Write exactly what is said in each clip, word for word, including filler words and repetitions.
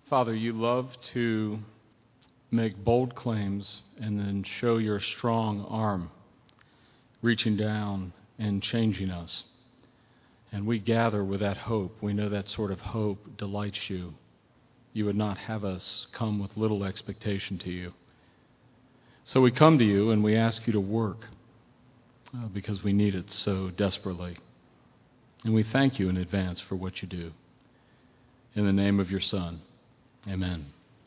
Father, you love to make bold claims and then show your strong arm reaching down and changing us. And we gather with that hope. We know that sort of hope delights you. You would not have us come with little expectation to you. So we come to you and we ask you to work uh, because we need it so desperately. And we thank you in advance for what you do. In the name of your Son, amen.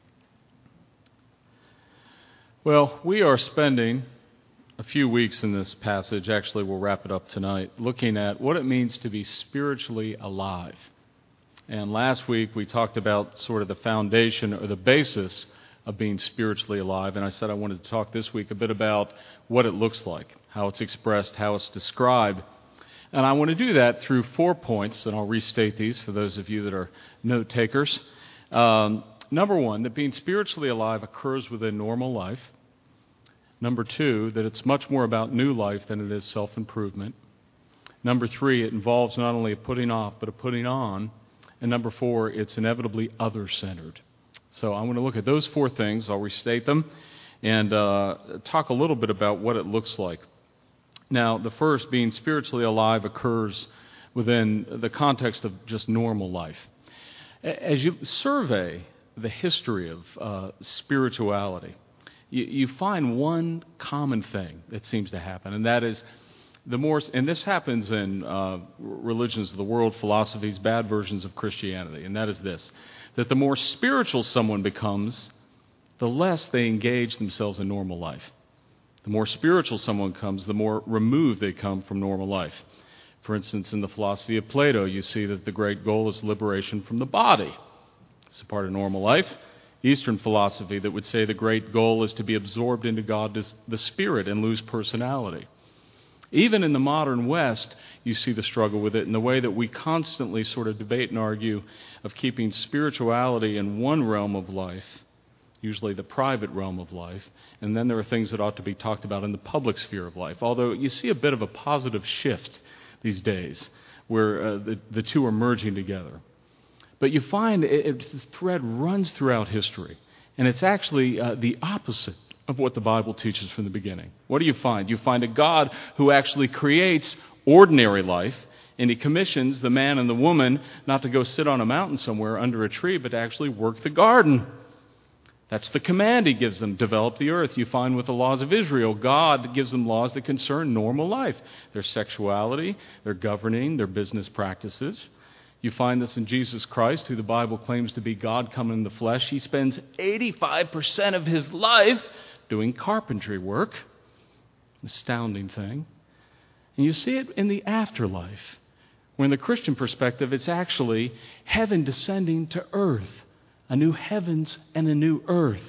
Well, we are spending a few weeks in this passage, actually we'll wrap it up tonight, looking at what it means to be spiritually alive. And last week we talked about sort of the foundation or the basis of being spiritually alive, and I said I wanted to talk this week a bit about what it looks like, how it's expressed, how it's described. And I want to do that through four points, and I'll restate these for those of you that are note takers. Um, number one, that being spiritually alive occurs within normal life. Number two, that it's much more about new life than it is self-improvement. Number three, it involves not only a putting off, but a putting on. And number four, it's inevitably other-centered. So I want to look at those four things. I'll restate them and uh, talk a little bit about what it looks like. Now, the first, being spiritually alive, occurs within the context of just normal life. As you survey the history of uh, spirituality, you, you find one common thing that seems to happen, and that is the more, and this happens in uh, religions of the world, philosophies, bad versions of Christianity, and that is this, that the more spiritual someone becomes, the less they engage themselves in normal life. The more spiritual someone comes, the more removed they come from normal life. For instance, in the philosophy of Plato, you see that the great goal is liberation from the body. It's a part of normal life. Eastern philosophy that would say the great goal is to be absorbed into God, the Spirit, and lose personality. Even in the modern West, you see the struggle with it in the way that we constantly sort of debate and argue of keeping spirituality in one realm of life, usually the private realm of life, and then there are things that ought to be talked about in the public sphere of life. Although you see a bit of a positive shift these days where uh, the, the two are merging together. But you find it, it, this thread runs throughout history, and it's actually uh, the opposite of what the Bible teaches from the beginning. What do you find? You find a God who actually creates ordinary life, and he commissions the man and the woman not to go sit on a mountain somewhere under a tree, but to actually work the garden. That's the command he gives them, develop the earth. You find with the laws of Israel, God gives them laws that concern normal life, their sexuality, their governing, their business practices. You find this in Jesus Christ, who the Bible claims to be God come in the flesh. He spends eighty-five percent of his life doing carpentry work. Astounding thing. And you see it in the afterlife, where in the Christian perspective, it's actually heaven descending to earth. A new heavens and a new earth.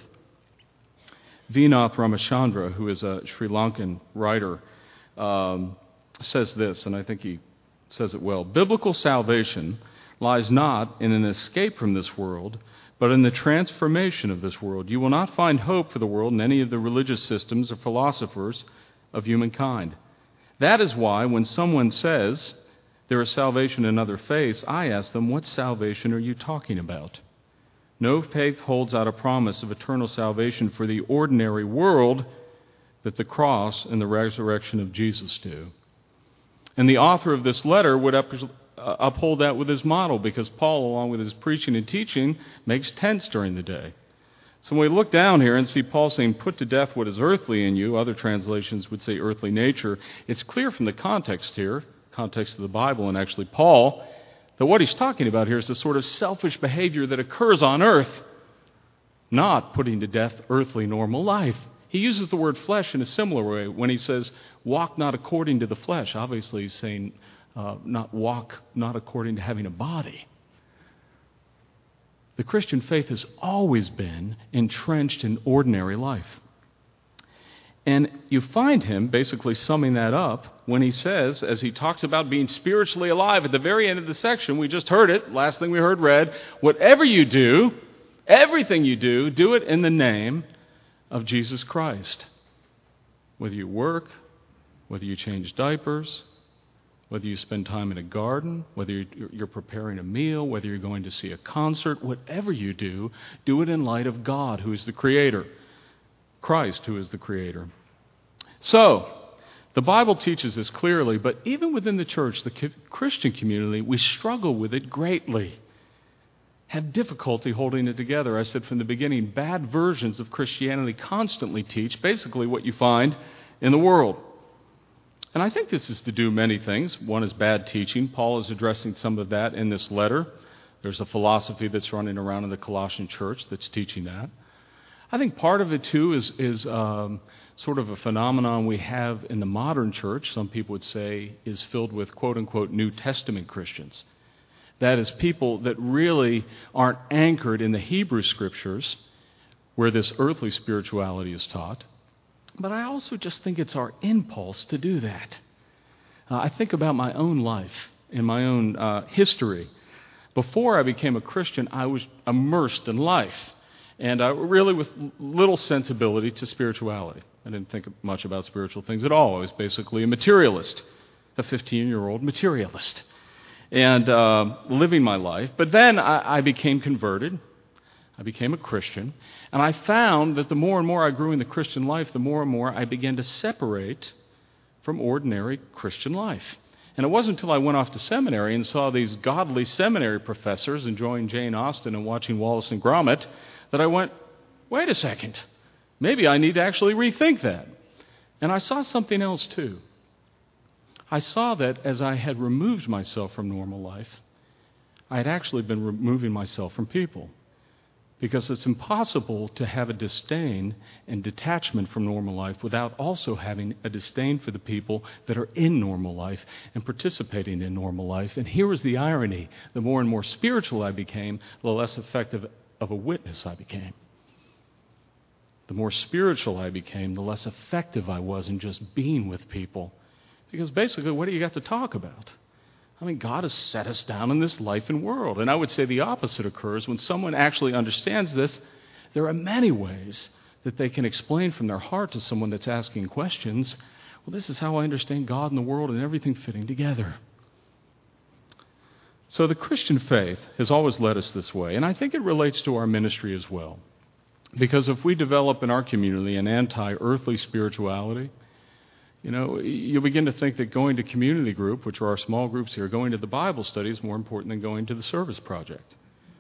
Vinath Ramachandra, who is a Sri Lankan writer, um, says this, and I think he says it well. Biblical salvation lies not in an escape from this world, but in the transformation of this world. You will not find hope for the world in any of the religious systems or philosophers of humankind. That is why when someone says there is salvation in other faiths, I ask them, what salvation are you talking about? No faith holds out a promise of eternal salvation for the ordinary world that the cross and the resurrection of Jesus do. And the author of this letter would up, uh, uphold that with his model, because Paul, along with his preaching and teaching, makes tents during the day. So when we look down here and see Paul saying, put to death what is earthly in you, other translations would say earthly nature, it's clear from the context here, context of the Bible and actually Paul, that what he's talking about here is the sort of selfish behavior that occurs on earth, not putting to death earthly normal life. He uses the word flesh in a similar way when he says, walk not according to the flesh. Obviously he's saying, uh, not walk not according to having a body. The Christian faith has always been entrenched in ordinary life. And you find him basically summing that up when he says, as he talks about being spiritually alive, at the very end of the section, we just heard it, last thing we heard read, whatever you do, everything you do, do it in the name of Jesus Christ. Whether you work, whether you change diapers, whether you spend time in a garden, whether you're preparing a meal, whether you're going to see a concert, whatever you do, do it in light of God, who is the Creator, Christ, who is the Creator. So, the Bible teaches this clearly, but even within the church, the Christian community, we struggle with it greatly, have difficulty holding it together. I said from the beginning, bad versions of Christianity constantly teach basically what you find in the world. And I think this is to do many things. One is bad teaching. Paul is addressing some of that in this letter. There's a philosophy that's running around in the Colossian church that's teaching that. I think part of it, too, is, is um, sort of a phenomenon we have in the modern church, some people would say, is filled with, quote-unquote, New Testament Christians. That is, people that really aren't anchored in the Hebrew Scriptures, where this earthly spirituality is taught. But I also just think it's our impulse to do that. Uh, I think about my own life and my own uh, history. Before I became a Christian, I was immersed in life, and uh, really with little sensibility to spirituality. I didn't think much about spiritual things at all. I was basically a materialist, a fifteen-year-old materialist, and uh, living my life. But then I, I became converted. I became a Christian, and I found that the more and more I grew in the Christian life, the more and more I began to separate from ordinary Christian life. And it wasn't until I went off to seminary and saw these godly seminary professors enjoying Jane Austen and watching Wallace and Gromit that I went, wait a second, maybe I need to actually rethink that. And I saw something else too. I saw that as I had removed myself from normal life, I had actually been removing myself from people. Because it's impossible to have a disdain and detachment from normal life without also having a disdain for the people that are in normal life and participating in normal life. And here was the irony. The more and more spiritual I became, the less effective of a witness I became. The more spiritual I became, the less effective I was in just being with people. Because basically, what do you got to talk about? I mean, God has set us down in this life and world. And I would say the opposite occurs. When someone actually understands this, there are many ways that they can explain from their heart to someone that's asking questions, well, this is how I understand God and the world and everything fitting together. So the Christian faith has always led us this way, and I think it relates to our ministry as well. Because if we develop in our community an anti-earthly spirituality, you know, you begin to think that going to community group, which are our small groups here, going to the Bible study is more important than going to the service project.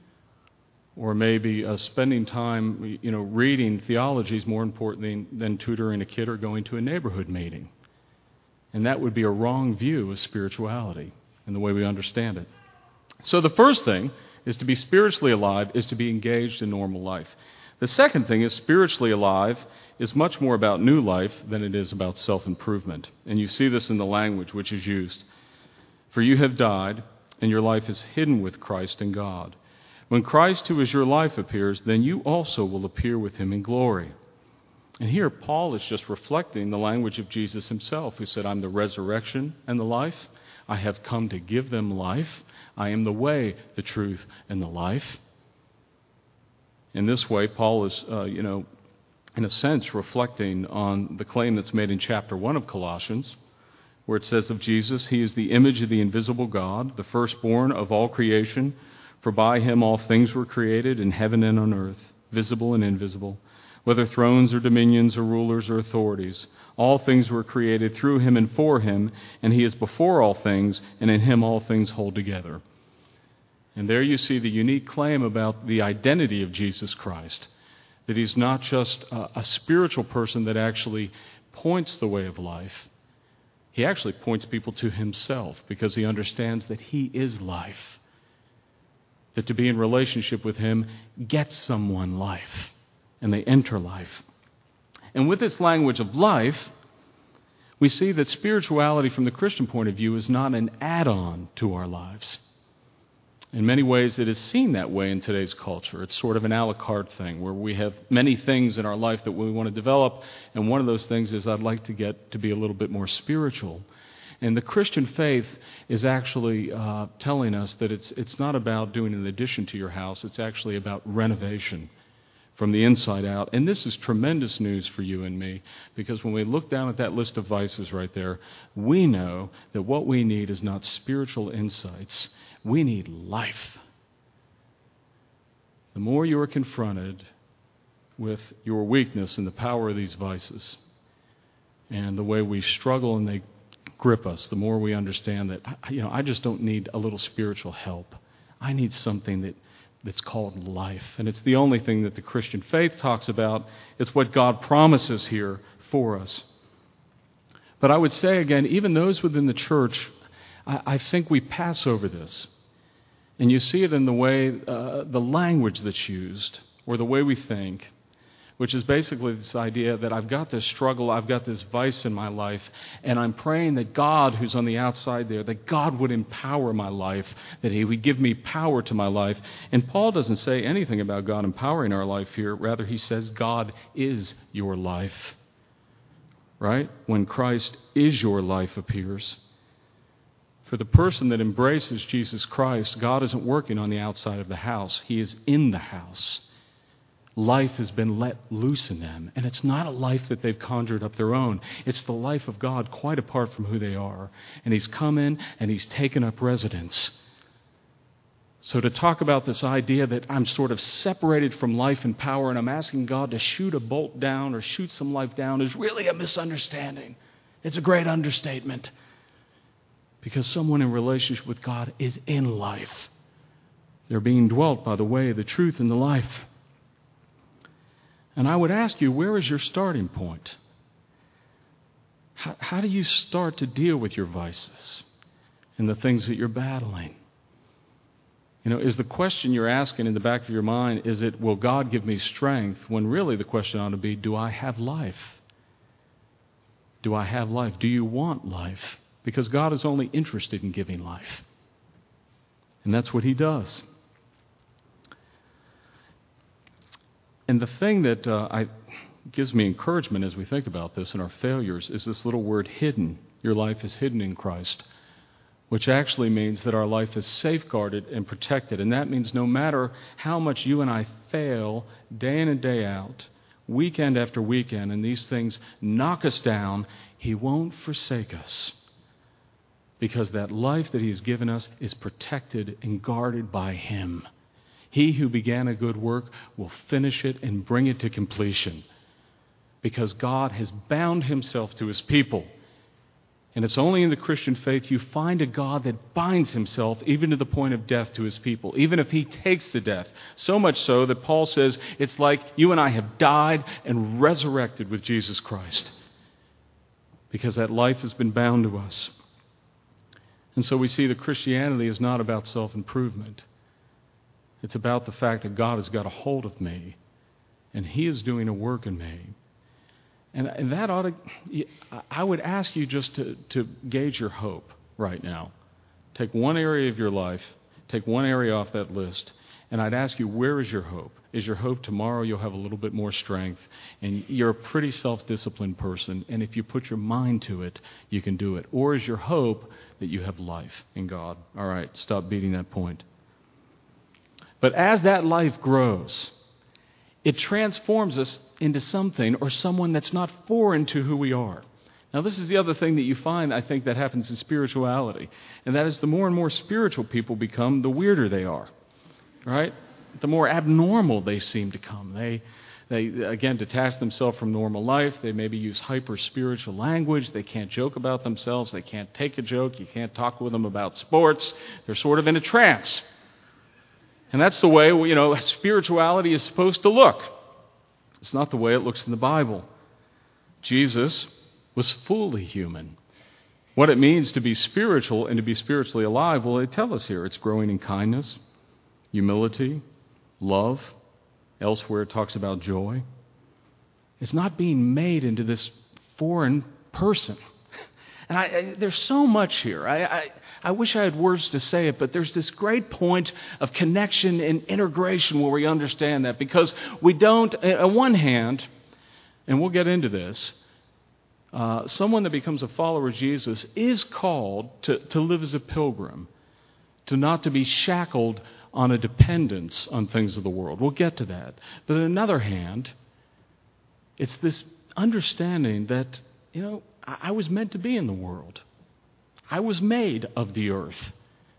Or maybe uh, spending time, you know, reading theology is more important than, than tutoring a kid or going to a neighborhood meeting. And that would be a wrong view of spirituality and the way we understand it. So the first thing is to be spiritually alive is to be engaged in normal life. The second thing is spiritually alive is much more about new life than it is about self-improvement. And you see this in the language which is used. For you have died, and your life is hidden with Christ in God. When Christ, who is your life, appears, then you also will appear with him in glory. And here Paul is just reflecting the language of Jesus himself, who said, I'm the resurrection and the life. I have come to give them life. I am the way, the truth, and the life. In this way, Paul is, uh, you know, in a sense, reflecting on the claim that's made in chapter one of Colossians, where it says of Jesus, he is the image of the invisible God, the firstborn of all creation, for by him all things were created in heaven and on earth, visible and invisible, whether thrones or dominions or rulers or authorities. All things were created through him and for him, and he is before all things, and in him all things hold together. And there you see the unique claim about the identity of Jesus Christ, that he's not just a, a spiritual person that actually points the way of life. He actually points people to himself because he understands that he is life. That to be in relationship with him gets someone life, and they enter life. And with this language of life, we see that spirituality from the Christian point of view is not an add-on to our lives. In many ways, it is seen that way in today's culture. It's sort of an a la carte thing where we have many things in our life that we want to develop, and one of those things is I'd like to get to be a little bit more spiritual. And the Christian faith is actually uh, telling us that it's it's not about doing an addition to your house. It's actually about renovation, from the inside out. And this is tremendous news for you and me, because when we look down at that list of vices right there, we know that what we need is not spiritual insights. We need life. The more you are confronted with your weakness and the power of these vices and the way we struggle and they grip us, the more we understand that, you know, I just don't need a little spiritual help. I need something that, that's called life. And it's the only thing that the Christian faith talks about. It's what God promises here for us. But I would say again, even those within the church, I, I think we pass over this. And you see it in the way, uh, the language that's used, or the way we think, which is basically this idea that I've got this struggle, I've got this vice in my life, and I'm praying that God, who's on the outside there, that God would empower my life, that He would give me power to my life. And Paul doesn't say anything about God empowering our life here. Rather, he says God is your life. Right? When Christ is your life appears. For the person that embraces Jesus Christ, God isn't working on the outside of the house. He is in the house. Life has been let loose in them. And it's not a life that they've conjured up their own. It's the life of God quite apart from who they are. And He's come in and He's taken up residence. So to talk about this idea that I'm sort of separated from life and power and I'm asking God to shoot a bolt down or shoot some life down is really a misunderstanding. It's a great understatement. Because someone in relationship with God is in life. They're being dwelt by the way, the truth, and the life. And I would ask you, where is your starting point? How, how do you start to deal with your vices and the things that you're battling? You know, is the question you're asking in the back of your mind, is it, will God give me strength? When really the question ought to be, do I have life? Do I have life? Do you want life? Because God is only interested in giving life. And that's what He does. And the thing that uh, I, gives me encouragement as we think about this and our failures is this little word hidden. Your life is hidden in Christ, which actually means that our life is safeguarded and protected. And that means no matter how much you and I fail day in and day out, weekend after weekend, and these things knock us down, He won't forsake us. Because that life that He's given us is protected and guarded by Him. He who began a good work will finish it and bring it to completion. Because God has bound Himself to His people. And it's only in the Christian faith you find a God that binds Himself even to the point of death to His people. Even if He takes the death. So much so that Paul says it's like you and I have died and resurrected with Jesus Christ. Because that life has been bound to us. And so we see that Christianity is not about self-improvement. It's about the fact that God has got a hold of me, and He is doing a work in me. And, and that ought to, I would ask you just to, to gauge your hope right now. Take one area of your life, take one area off that list, and I'd ask you, where is your hope? Is your hope tomorrow you'll have a little bit more strength, and you're a pretty self-disciplined person, and if you put your mind to it, you can do it? Or is your hope that you have life in God? All right, stop beating that point. But as that life grows, it transforms us into something or someone that's not foreign to who we are. Now, this is the other thing that you find, I think, that happens in spirituality, and that is the more and more spiritual people become, the weirder they are. Right? The more abnormal they seem to come. They, they again, detach themselves from normal life. They maybe use hyper-spiritual language. They can't joke about themselves. They can't take a joke. You can't talk with them about sports. They're sort of in a trance. And that's the way, you know, spirituality is supposed to look. It's not the way it looks in the Bible. Jesus was fully human. What it means to be spiritual and to be spiritually alive, well, they tell us here. It's growing in kindness, humility, love. Elsewhere it talks about joy. It's not being made into this foreign person. And I, I, there's so much here. I, I, I wish I had words to say it, but there's this great point of connection and integration where we understand that. Because we don't, on one hand, and we'll get into this, uh, someone that becomes a follower of Jesus is called to, to live as a pilgrim, to not to be shackled on a dependence on things of the world. We'll get to that. But on the other hand, it's this understanding that, you know, I, I was meant to be in the world. I was made of the earth.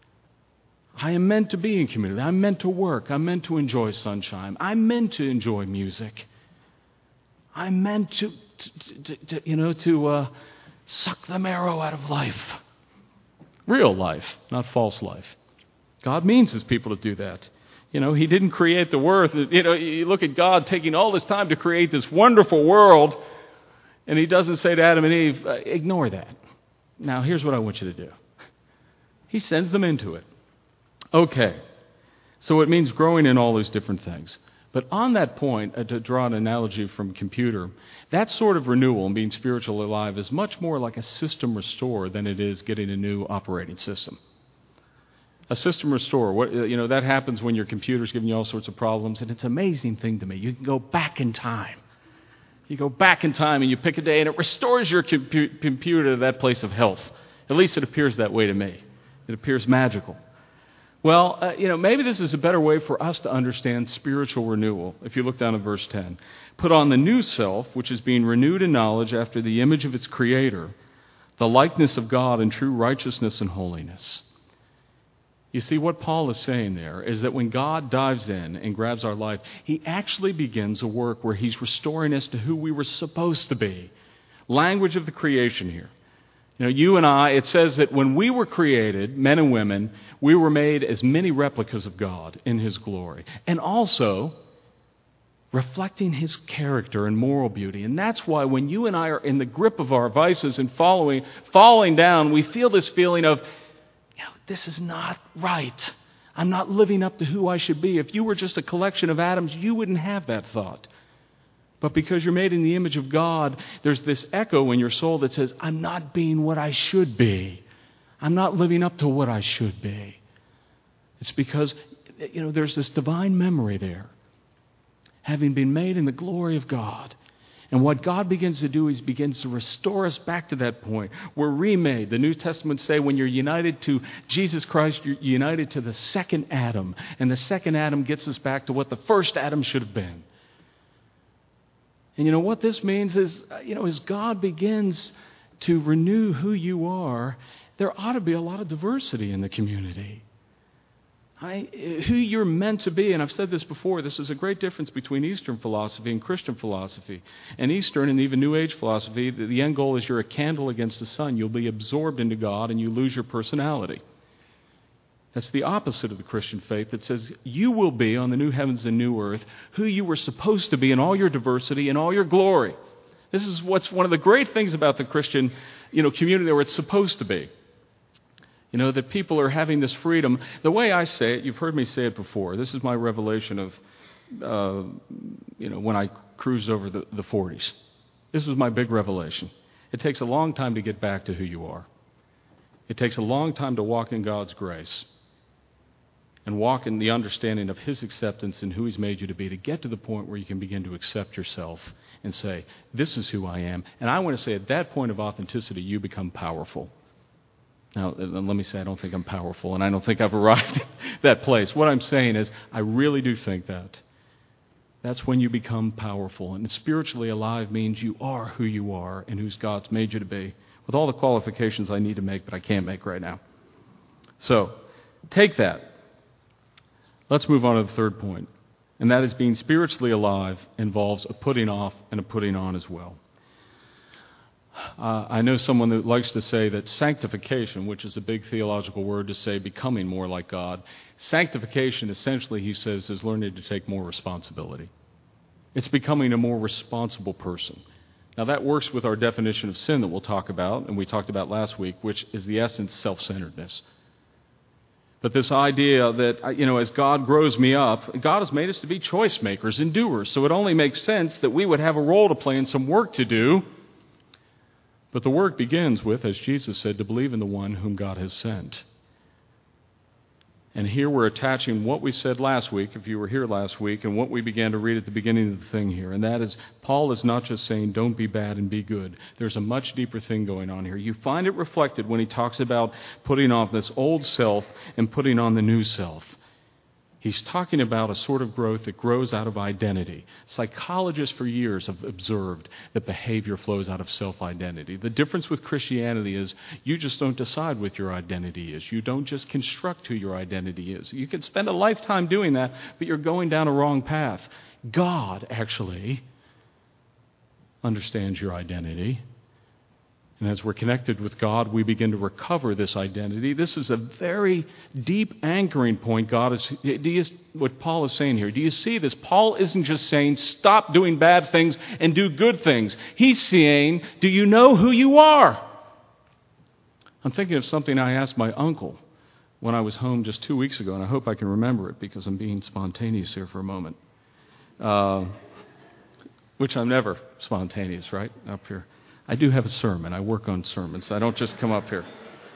I am meant to be in community. I'm meant to work. I'm meant to enjoy sunshine. I'm meant to enjoy music. I'm meant to, to, to, to you know, to uh, suck the marrow out of life. Real life, not false life. God means His people to do that. You know, He didn't create the earth. You know, you look at God taking all this time to create this wonderful world, and He doesn't say to Adam and Eve, uh, ignore that. Now, here's what I want you to do. He sends them into it. Okay, so it means growing in all those different things. But on that point, uh, to draw an analogy from computer, that sort of renewal and being spiritually alive is much more like a system restore than it is getting a new operating system. A system restore, what, you know, that happens when your computer's giving you all sorts of problems, and it's an amazing thing to me. You can go back in time. You go back in time and you pick a day, and it restores your compu- computer to that place of health. At least it appears that way to me. It appears magical. Well, uh, you know, maybe this is a better way for us to understand spiritual renewal. If you look down at verse ten. Put on the new self, which is being renewed in knowledge after the image of its creator, the likeness of God in true righteousness and holiness. You see, what Paul is saying there is that when God dives in and grabs our life, He actually begins a work where He's restoring us to who we were supposed to be. Language of the creation here. You know, you and I, it says that when we were created, men and women, we were made as many replicas of God in His glory. And also reflecting His character and moral beauty. And that's why when you and I are in the grip of our vices and following, falling down, we feel this feeling of, you know, this is not right. I'm not living up to who I should be. If you were just a collection of atoms, you wouldn't have that thought. But because you're made in the image of God, there's this echo in your soul that says, I'm not being what I should be. I'm not living up to what I should be. It's because, you know, there's this divine memory there. Having been made in the glory of God. And what God begins to do is He begins to restore us back to that point. We're remade. The New Testament say when you're united to Jesus Christ, you're united to the second Adam. And the second Adam gets us back to what the first Adam should have been. And you know what this means is, you know, as God begins to renew who you are, there ought to be a lot of diversity in the community. I, who you're meant to be, and I've said this before, this is a great difference between Eastern philosophy and Christian philosophy. And Eastern and even New Age philosophy, the, the end goal is you're a candle against the sun. You'll be absorbed into God and you lose your personality. That's the opposite of the Christian faith that says you will be on the new heavens and new earth who you were supposed to be in all your diversity and all your glory. This is what's one of the great things about the Christian, you know, community where it's supposed to be. You know, that people are having this freedom. The way I say it, you've heard me say it before. This is my revelation of, uh, you know, when I cruised over the, the forties. This was my big revelation. It takes a long time to get back to who you are. It takes a long time to walk in God's grace and walk in the understanding of His acceptance and who He's made you to be, to get to the point where you can begin to accept yourself and say, this is who I am. And I want to say at that point of authenticity, you become powerful. Now, let me say I don't think I'm powerful, and I don't think I've arrived at that place. What I'm saying is I really do think that. That's when you become powerful. And spiritually alive means you are who you are and who God's made you to be, with all the qualifications I need to make, but I can't make right now. So, take that. Let's move on to the third point, and that is being spiritually alive involves a putting off and a putting on as well. Uh, I know someone that likes to say that sanctification, which is a big theological word to say becoming more like God, sanctification essentially, he says, is learning to take more responsibility. It's becoming a more responsible person. Now that works with our definition of sin that we'll talk about, and we talked about last week, which is the essence self-centeredness. But this idea that, you know, as God grows me up, God has made us to be choice makers and doers. So it only makes sense that we would have a role to play and some work to do. But the work begins with, as Jesus said, to believe in the one whom God has sent. And here we're attaching what we said last week, if you were here last week, and what we began to read at the beginning of the thing here. And that is, Paul is not just saying, don't be bad and be good. There's a much deeper thing going on here. You find it reflected when he talks about putting off this old self and putting on the new self. He's talking about a sort of growth that grows out of identity. Psychologists for years have observed that behavior flows out of self-identity. The difference with Christianity is you just don't decide what your identity is. You don't just construct who your identity is. You can spend a lifetime doing that, but you're going down a wrong path. God actually understands your identity. And as we're connected with God, we begin to recover this identity. This is a very deep anchoring point. God is, do you, what Paul is saying here. Do you see this? Paul isn't just saying, stop doing bad things and do good things. He's saying, do you know who you are? I'm thinking of something I asked my uncle when I was home just two weeks ago, and I hope I can remember it because I'm being spontaneous here for a moment. Uh, which I'm never spontaneous, right, up here. I do have a sermon. I work on sermons. I don't just come up here.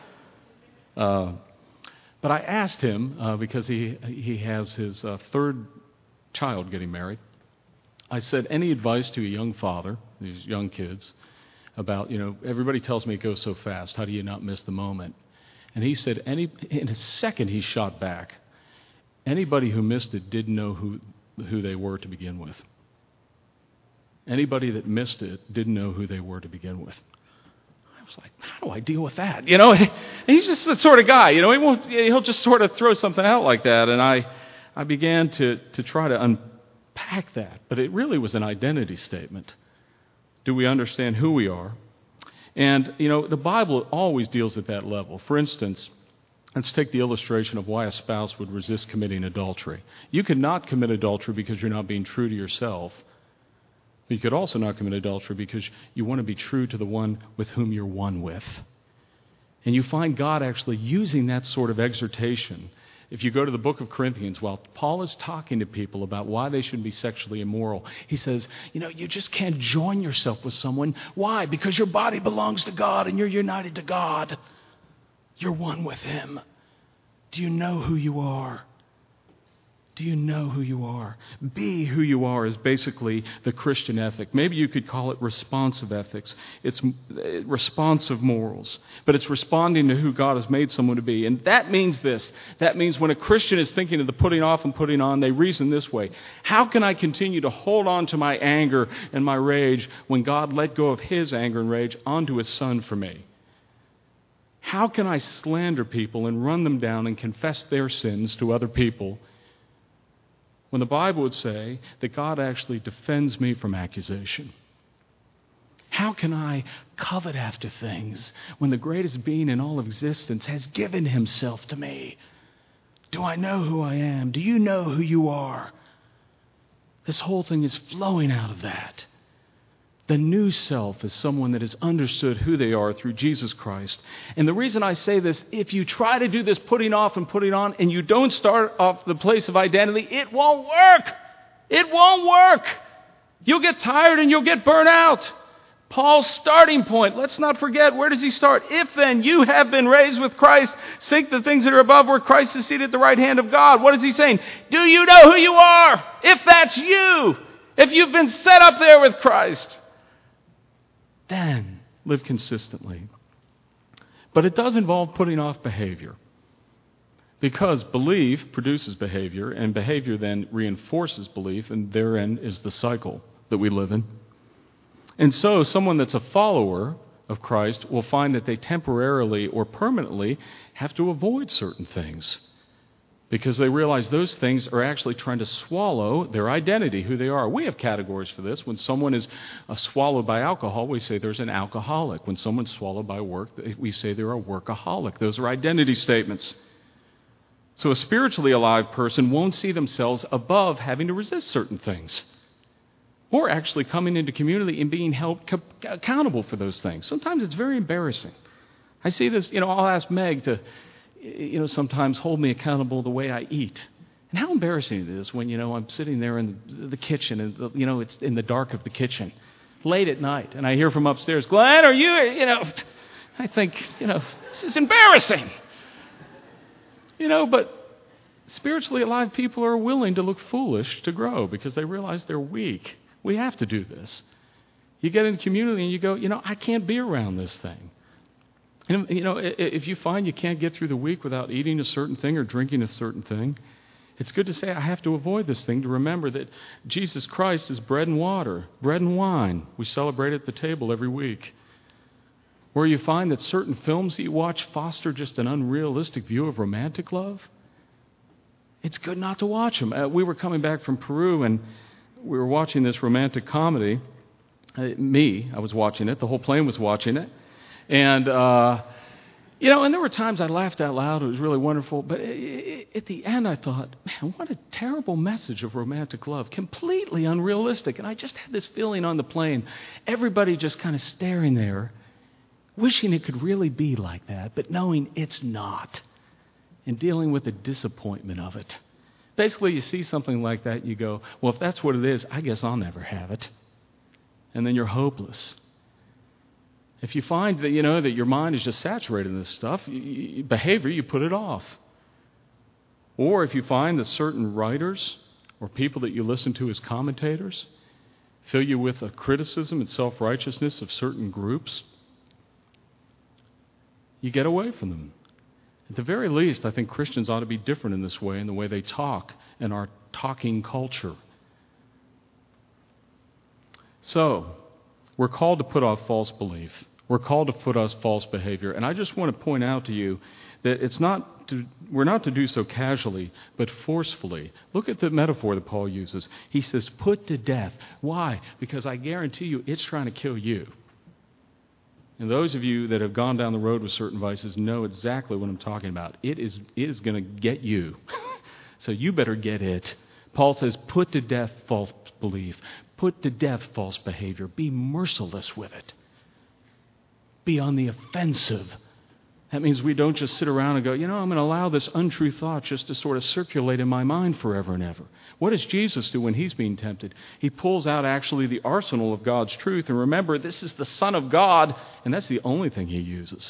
Uh, but I asked him, uh, because he he has his uh, third child getting married. I said, any advice to a young father, these young kids, about, you know, everybody tells me it goes so fast. How do you not miss the moment? And he said, any in a second he shot back. Anybody who missed it didn't know who who they were to begin with. Anybody that missed it didn't know who they were to begin with. I was like, how do I deal with that? You know, and he's just the sort of guy, you know, he won't, he'll just sort of throw something out like that. And I, I began to, to try to unpack that. But it really was an identity statement. Do we understand who we are? And, you know, the Bible always deals at that level. For instance, let's take the illustration of why a spouse would resist committing adultery. You could not commit adultery because you're not being true to yourself. You could also not commit adultery because you want to be true to the one with whom you're one with. And you find God actually using that sort of exhortation. If you go to the book of Corinthians, while Paul is talking to people about why they should be sexually immoral, he says, you know, you just can't join yourself with someone. Why? Because your body belongs to God and you're united to God. You're one with Him. Do you know who you are? Do you know who you are? Be who you are is basically the Christian ethic. Maybe you could call it responsive ethics. It's responsive morals. But it's responding to who God has made someone to be. And that means this. That means when a Christian is thinking of the putting off and putting on, they reason this way. How can I continue to hold on to my anger and my rage when God let go of His anger and rage onto His Son for me? How can I slander people and run them down and confess their sins to other people when the Bible would say that God actually defends me from accusation? How can I covet after things when the greatest being in all existence has given Himself to me? Do I know who I am? Do you know who you are? This whole thing is flowing out of that. The new self is someone that has understood who they are through Jesus Christ. And the reason I say this, if you try to do this putting off and putting on and you don't start off the place of identity, it won't work. It won't work. You'll get tired and you'll get burnt out. Paul's starting point, let's not forget, where does he start? If then you have been raised with Christ, seek the things that are above where Christ is seated at the right hand of God. What is he saying? Do you know who you are? If that's you, if you've been set up there with Christ, then live consistently. But it does involve putting off behavior. Because belief produces behavior, and behavior then reinforces belief, and therein is the cycle that we live in. And so someone that's a follower of Christ will find that they temporarily or permanently have to avoid certain things, because they realize those things are actually trying to swallow their identity, who they are. We have categories for this. When someone is uh, swallowed by alcohol, we say there's an alcoholic. When someone's swallowed by work, we say they're a workaholic. Those are identity statements. So a spiritually alive person won't see themselves above having to resist certain things, or actually coming into community and being held co- accountable for those things. Sometimes it's very embarrassing. I see this, you know, I'll ask Meg to, you know, sometimes hold me accountable the way I eat. And how embarrassing it is when, you know, I'm sitting there in the kitchen and, you know, it's in the dark of the kitchen, late at night, and I hear from upstairs, Glenn, are you, you know, I think, you know, this is embarrassing. You know, but spiritually alive people are willing to look foolish to grow because they realize they're weak. We have to do this. You get in community and you go, you know, I can't be around this thing. And, you know, if you find you can't get through the week without eating a certain thing or drinking a certain thing, It's good to say I have to avoid this thing, to remember that Jesus Christ is bread and water, bread and wine. We celebrate at the table every week. Where you find that certain films that you watch foster just an unrealistic view of romantic love, it's good not to watch them. Uh, we were coming back from Peru and we were watching this romantic comedy. Uh, me, I was watching it. The whole plane was watching it. And, uh, you know, and there were times I laughed out loud. It was really wonderful. But at the end, I thought, man, what a terrible message of romantic love. Completely unrealistic. And I just had this feeling on the plane. Everybody just kind of staring there, wishing it could really be like that, but knowing it's not. And dealing with the disappointment of it. Basically, you see something like that, you go, well, if that's what it is, I guess I'll never have it. And then you're hopeless. If you find that, you know, that your mind is just saturated in this stuff, you, you, behavior, you put it off. Or if you find that certain writers or people that you listen to as commentators fill you with a criticism and self-righteousness of certain groups, you get away from them. At the very least, I think Christians ought to be different in this way, in the way they talk in our talking culture. So, we're called to put off false belief. We're called to put off false behavior. And I just want to point out to you that it's not to, we're not to do so casually, but forcefully. Look at the metaphor that Paul uses. He says, put to death. Why? Because I guarantee you it's trying to kill you. And those of you that have gone down the road with certain vices know exactly what I'm talking about. It is, it is going to get you. So you better get it. Paul says, put to death false belief. Put to death false behavior. Be merciless with it. Be on the offensive. That means we don't just sit around and go, you know, I'm going to allow this untrue thought just to sort of circulate in my mind forever and ever. What does Jesus do when he's being tempted? He pulls out actually the arsenal of God's truth. And remember, this is the Son of God, and that's the only thing he uses.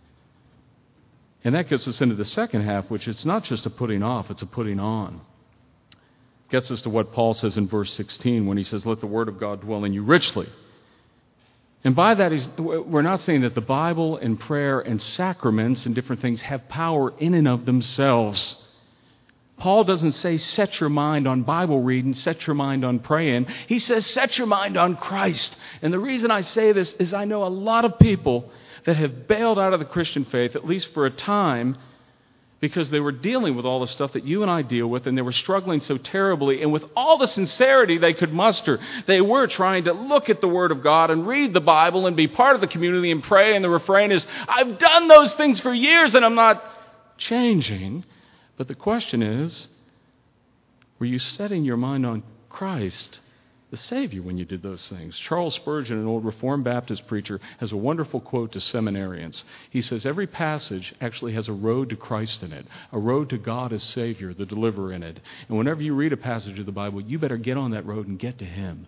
And that gets us into the second half, which it's not just a putting off, it's a putting on. Gets us to what Paul says in verse sixteen when he says, let the word of God dwell in you richly. And by that, he's, we're not saying that the Bible and prayer and sacraments and different things have power in and of themselves. Paul doesn't say set your mind on Bible reading, set your mind on praying. He says set your mind on Christ. And the reason I say this is I know a lot of people that have bailed out of the Christian faith, at least for a time, because they were dealing with all the stuff that you and I deal with, and they were struggling so terribly. And with all the sincerity they could muster, they were trying to look at the Word of God and read the Bible and be part of the community and pray. And the refrain is, I've done those things for years and I'm not changing. But the question is, were you setting your mind on Christ, the Savior, when you did those things? Charles Spurgeon, an old Reformed Baptist preacher, has a wonderful quote to seminarians. He says, every passage actually has a road to Christ in it, a road to God as Savior, the deliverer in it. And whenever you read a passage of the Bible, you better get on that road and get to Him.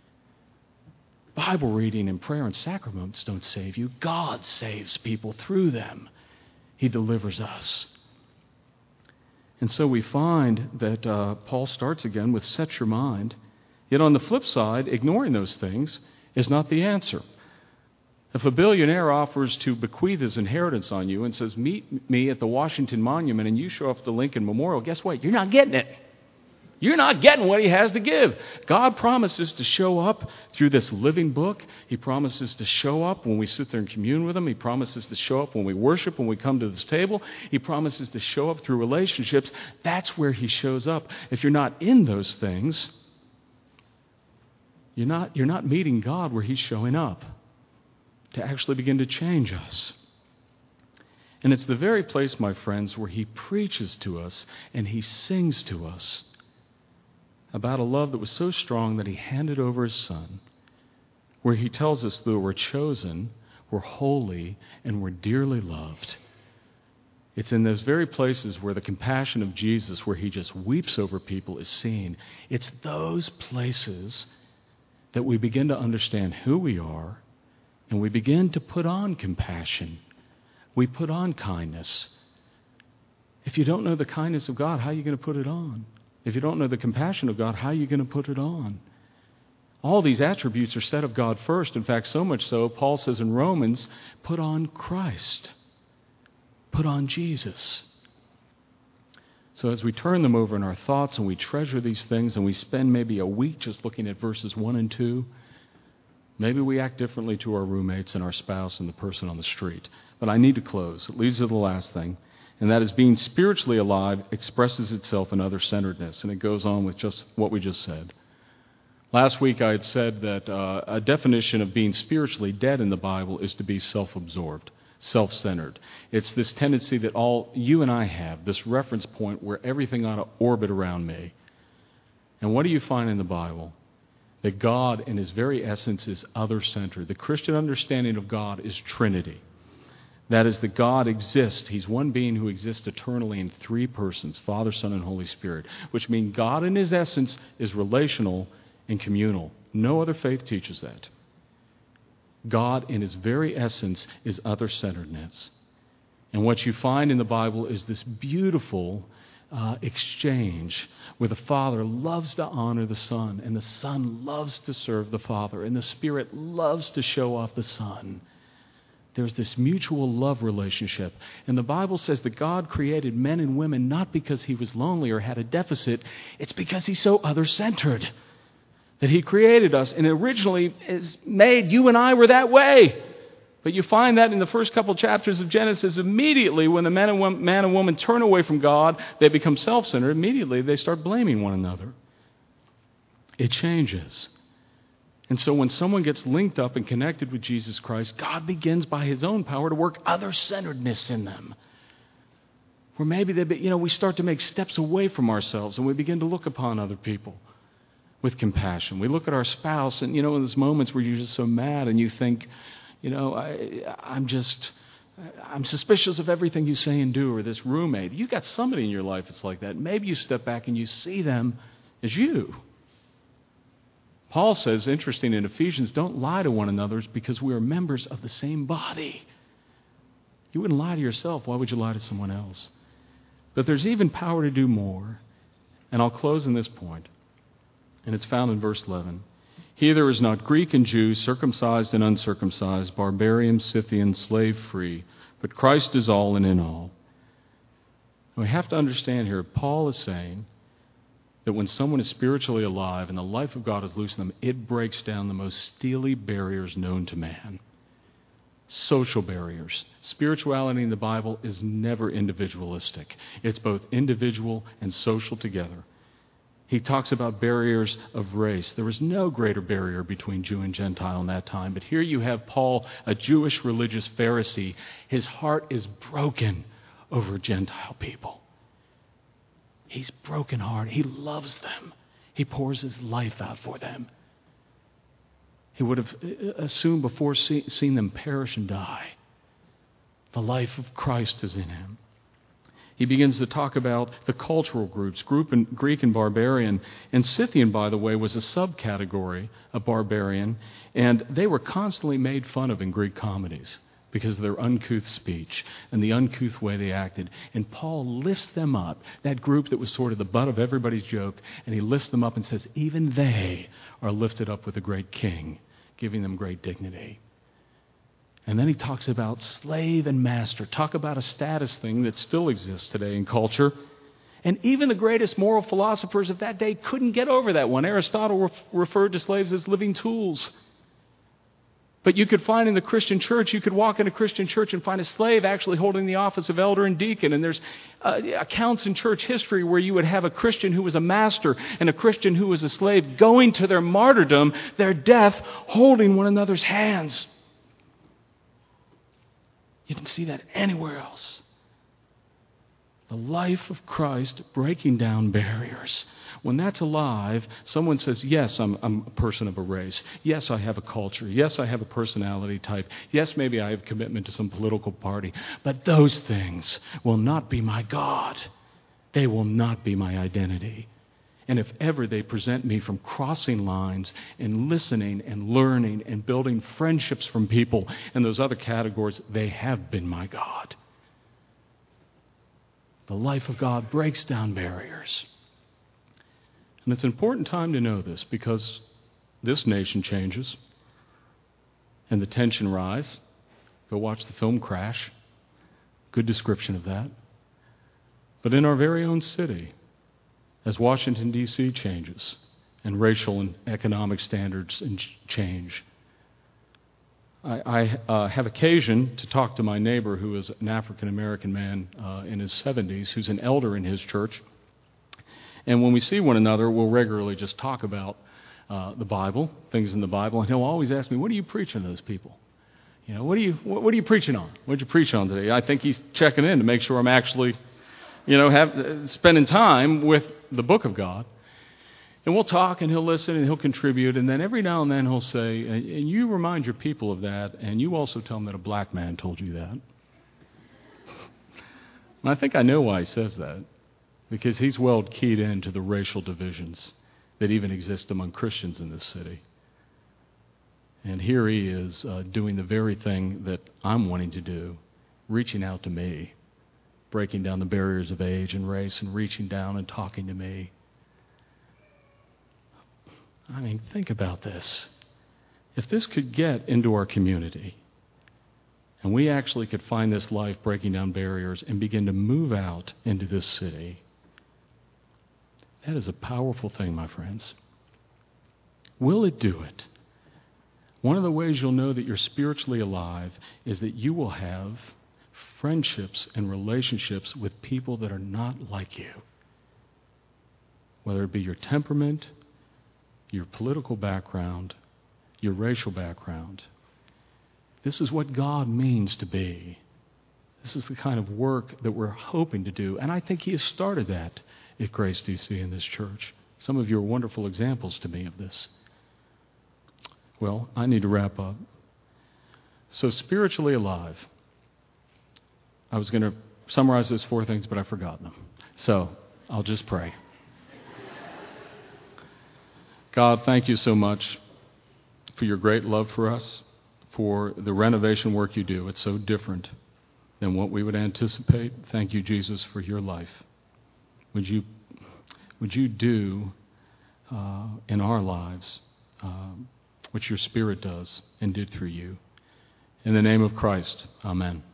Bible reading and prayer and sacraments don't save you. God saves people through them. He delivers us. And so we find that uh, Paul starts again with set your mind. Yet on the flip side, ignoring those things is not the answer. If a billionaire offers to bequeath his inheritance on you and says, meet me at the Washington Monument, and you show up at the Lincoln Memorial, guess what? You're not getting it. You're not getting what he has to give. God promises to show up through this living book. He promises to show up when we sit there and commune with Him. He promises to show up when we worship, when we come to this table. He promises to show up through relationships. That's where He shows up. If you're not in those things, You're not, you're not meeting God where He's showing up to actually begin to change us. And it's the very place, my friends, where He preaches to us and He sings to us about a love that was so strong that He handed over His Son, where He tells us that we're chosen, we're holy, and we're dearly loved. It's in those very places where the compassion of Jesus, where He just weeps over people, is seen. It's those places that we begin to understand who we are, and we begin to put on compassion. We put on kindness. If you don't know the kindness of God, how are you going to put it on? If you don't know the compassion of God, how are you going to put it on? All these attributes are set of God first. In fact, so much so, Paul says in Romans, put on Christ. Put on Jesus. So as we turn them over in our thoughts and we treasure these things and we spend maybe a week just looking at verses one and two, maybe we act differently to our roommates and our spouse and the person on the street. But I need to close. It leads to the last thing, and that is being spiritually alive expresses itself in other-centeredness, and it goes on with just what we just said. Last week I had said that uh, a definition of being spiritually dead in the Bible is to be self-absorbed, self-centered. It's this tendency that all you and I have, this reference point where everything ought to orbit around me. And what do you find in the Bible? That God in his very essence is other-centered. The Christian understanding of God is Trinity. That is, that God exists. He's one being who exists eternally in three persons, Father, Son, and Holy Spirit, which means God in his essence is relational and communal. No other faith teaches that. God in his very essence is other-centeredness. And what you find in the Bible is this beautiful uh, exchange where the Father loves to honor the Son, and the Son loves to serve the Father, and the Spirit loves to show off the Son. There's this mutual love relationship. And the Bible says that God created men and women not because he was lonely or had a deficit. It's because he's so other-centered that he created us. And originally is made, you and I were that way. But you find that in the first couple chapters of Genesis, immediately when the man and, woman, man and woman turn away from God, they become self-centered. Immediately they start blaming one another. It changes. And so when someone gets linked up and connected with Jesus Christ, God begins by his own power to work other-centeredness in them. Where maybe they, you know, we start to make steps away from ourselves and we begin to look upon other people with compassion. We look at our spouse and, you know, in those moments where you're just so mad and you think, you know, I, I'm just, I'm suspicious of everything you say and do, or this roommate. You got somebody in your life that's like that. Maybe you step back and you see them as you. Paul says, interesting in Ephesians, don't lie to one another because we are members of the same body. You wouldn't lie to yourself. Why would you lie to someone else? But there's even power to do more. And I'll close in this point. And it's found in verse eleven. Here there is not Greek and Jew, circumcised and uncircumcised, barbarian, Scythian, slave free, but Christ is all and in all. And we have to understand here, Paul is saying that when someone is spiritually alive and the life of God is loose in them, it breaks down the most steely barriers known to man. Social barriers. Spirituality in the Bible is never individualistic. It's both individual and social together. He talks about barriers of race. There was no greater barrier between Jew and Gentile in that time. But here you have Paul, a Jewish religious Pharisee. His heart is broken over Gentile people. He's brokenhearted. He loves them. He pours his life out for them. He would have assumed before see, seen them perish and die. The life of Christ is in him. He begins to talk about the cultural groups, group and Greek and barbarian. And Scythian, by the way, was a subcategory of barbarian. And they were constantly made fun of in Greek comedies because of their uncouth speech and the uncouth way they acted. And Paul lifts them up, that group that was sort of the butt of everybody's joke, and he lifts them up and says, even they are lifted up with a great king, giving them great dignity. And then he talks about slave and master. Talk about a status thing that still exists today in culture. And even the greatest moral philosophers of that day couldn't get over that one. Aristotle ref- referred to slaves as living tools. But you could find in the Christian church, you could walk in a Christian church and find a slave actually holding the office of elder and deacon. And there's uh, accounts in church history where you would have a Christian who was a master and a Christian who was a slave going to their martyrdom, their death, holding one another's hands. You didn't see that anywhere else. The life of Christ breaking down barriers. When that's alive, someone says, yes, I'm, I'm a person of a race. Yes, I have a culture. Yes, I have a personality type. Yes, maybe I have commitment to some political party. But those things will not be my God. They will not be my identity. And if ever they present me from crossing lines and listening and learning and building friendships from people in those other categories, they have been my God. The life of God breaks down barriers. And it's an important time to know this because this nation changes and the tension rise. Go watch the film Crash. Good description of that. But in our very own city, as Washington, D C changes and racial and economic standards change, I, I uh, have occasion to talk to my neighbor who is an African-American man uh, in his seventies who's an elder in his church. And when we see one another, we'll regularly just talk about uh, the Bible, things in the Bible, and he'll always ask me, what are you preaching to those people? You know, what are you what, what are you preaching on? What did you preach on today? I think he's checking in to make sure I'm actually, you know, have, uh, spending time with the Book of God. And we'll talk, and he'll listen, and he'll contribute, and then every now and then he'll say, and you remind your people of that, and you also tell them that a black man told you that. And I think I know why he says that, because he's well keyed into the racial divisions that even exist among Christians in this city. And here he is uh, doing the very thing that I'm wanting to do, reaching out to me, breaking down the barriers of age and race and reaching down and talking to me. I mean, think about this. If this could get into our community, and we actually could find this life breaking down barriers and begin to move out into this city, that is a powerful thing, my friends. Will it do it? One of the ways you'll know that you're spiritually alive is that you will have friendships and relationships with people that are not like you. Whether it be your temperament, your political background, your racial background. This is what God means to be. This is the kind of work that we're hoping to do. And I think He has started that at Grace D C in this church. Some of you are wonderful examples to me of this. Well, I need to wrap up. So, spiritually alive. I was going to summarize those four things, but I've forgotten them. So, I'll just pray. God, thank you so much for your great love for us, for the renovation work you do. It's so different than what we would anticipate. Thank you, Jesus, for your life. Would you, would you do uh, in our lives uh, what your Spirit does and did through you? In the name of Christ, amen.